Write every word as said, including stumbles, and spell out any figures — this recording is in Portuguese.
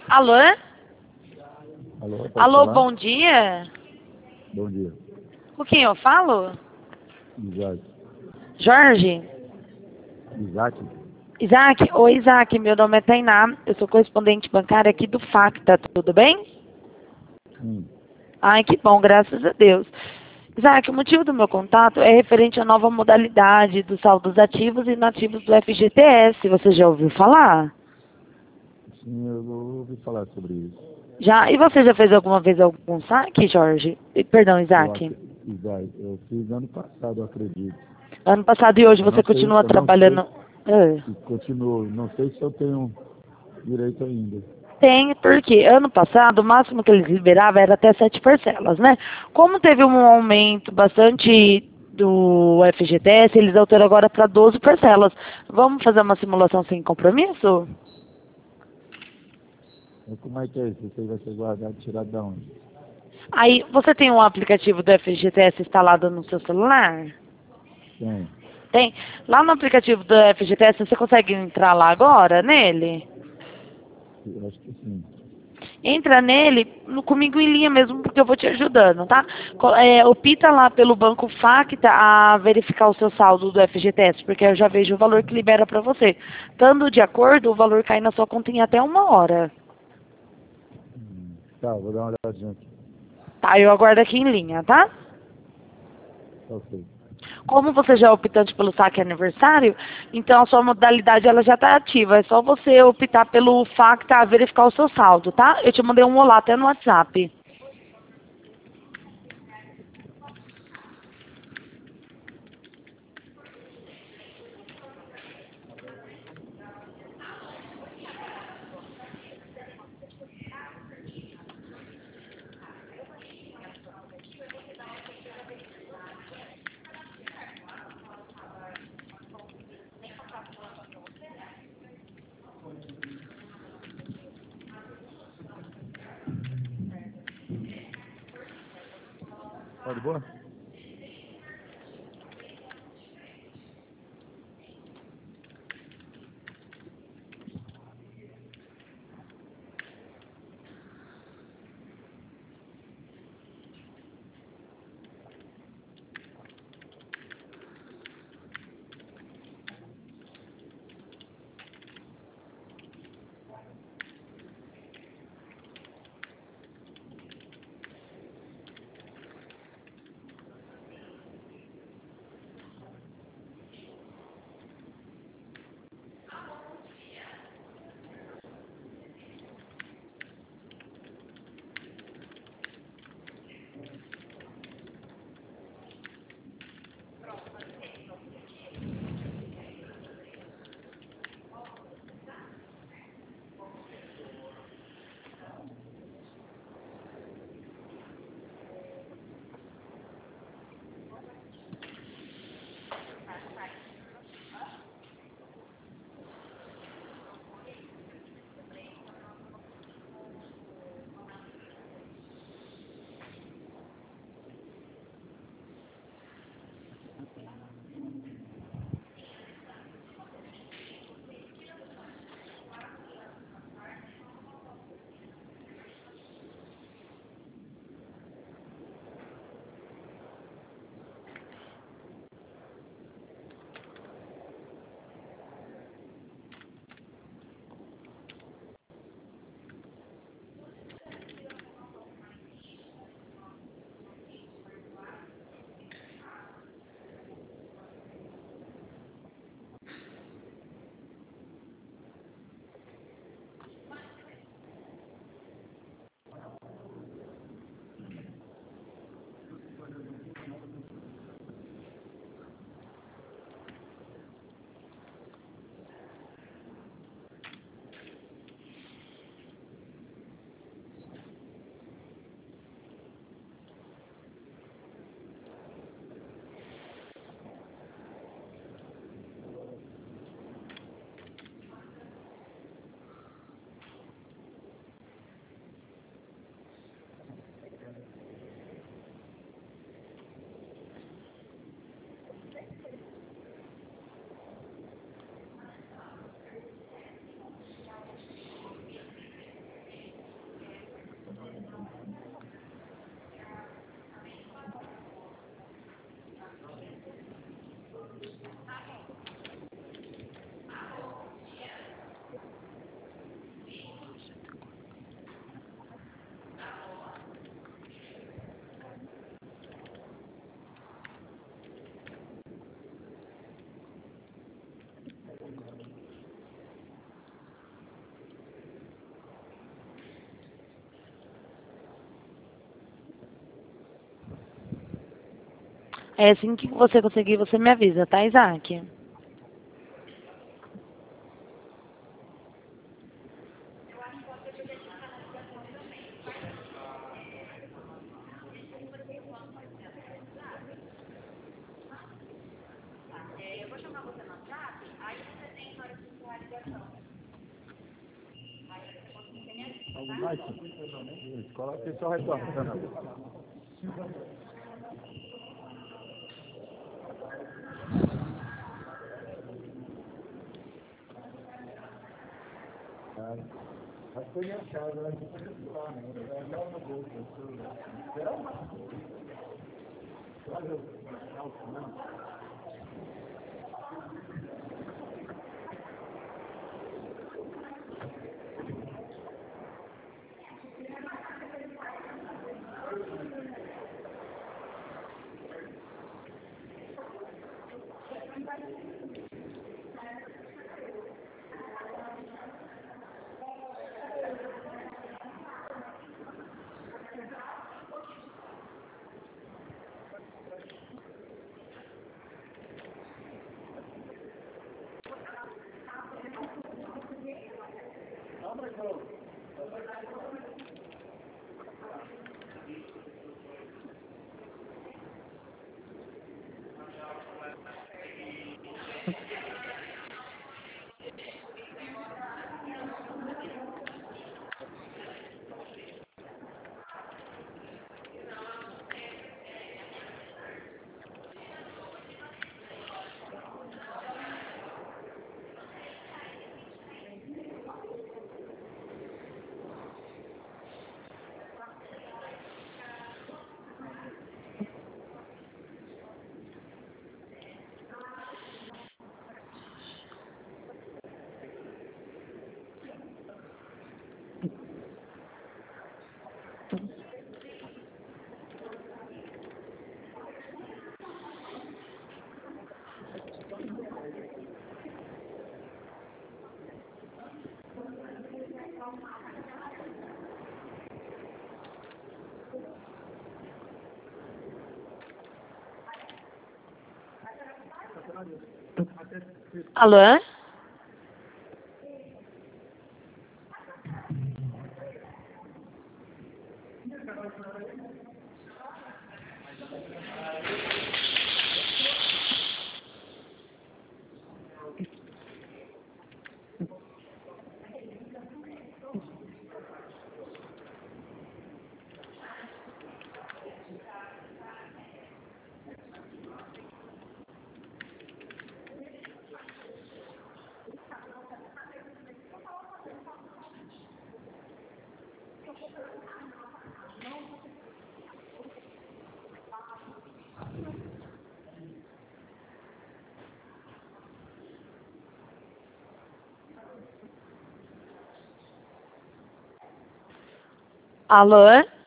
Alô? Alô, pode Alô, falar? bom dia. Bom dia. Com quem eu falo? Isaac. Jorge? Isaac? Isaac? Oi, Isaac, meu nome é Tainá, eu sou correspondente bancária aqui do Facta, tudo bem? Sim. Ai, que bom, graças a Deus. Isaac, o motivo do meu contato é referente à nova modalidade dos saldos ativos e inativos do F G T S, você já ouviu falar? Sim, eu ouvi falar sobre isso. Já? E você já fez alguma vez algum saque, Jorge? Eh, Perdão, Eu, Isaac. ac- Isaac, eu fiz ano passado, eu acredito. Ano passado e hoje Eu você não sei, continua eu não sei trabalhando... Ah. se continuo, não sei se eu tenho direito ainda. Tem, porque ano passado o máximo que eles liberavam era até sete parcelas, né? Como teve um aumento bastante do F G T S, eles alteram agora para doze parcelas. Vamos fazer uma simulação sem compromisso? Mas como é que é isso? Isso aí vai ser guardado, tirado da onde? Aí, você tem um aplicativo do F G T S instalado no seu celular? Tem. Tem. Lá no aplicativo do F G T S, você consegue entrar lá agora, nele? Eu acho que sim. Entra nele, no- comigo em linha mesmo, porque eu vou te ajudando, tá? Co- É, opta lá pelo Banco Facta a verificar o seu saldo do F G T S, porque eu já vejo o valor que libera pra você. Estando de acordo, o valor cai na sua conta em até uma hora. Hum, Tá, vou dar uma olhadinha aqui. Tá, eu aguardo aqui em linha, tá? Ok. Como você já é optante pelo saque aniversário, então a sua modalidade ela já está ativa. É só você optar pelo Facta a verificar o seu saldo, tá? Eu te mandei um olá até no WhatsApp. Tá de boa? É assim que você conseguir, você me avisa, tá, Isaac? Mais, coloca só retornando. Mas foi minha casa, né? Não foi lá, né? Eu não no bolso. Alô? Alô?